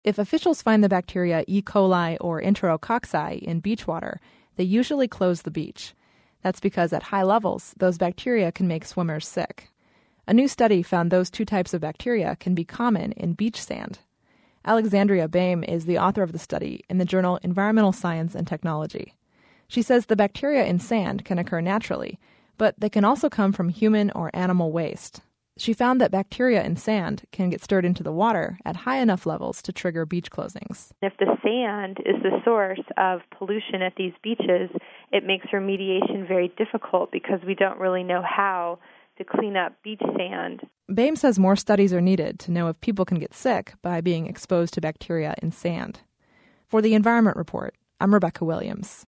If officials find the bacteria E. coli or Enterococci in beach water, they usually close the beach. That's because at high levels, those bacteria can make swimmers sick. A new study found those two types of bacteria can be common in beach sand. Alexandria Baim is the author of the study in the journal Environmental Science and Technology. She says the bacteria in sand can occur naturally, but they can also come from human or animal waste. She found that bacteria in sand can get stirred into the water at high enough levels to trigger beach closings. If the sand is the source of pollution at these beaches, it makes remediation very difficult because we don't really know how to clean up beach sand. Baim says more studies are needed to know if people can get sick by being exposed to bacteria in sand. For the Environment Report, I'm Rebecca Williams.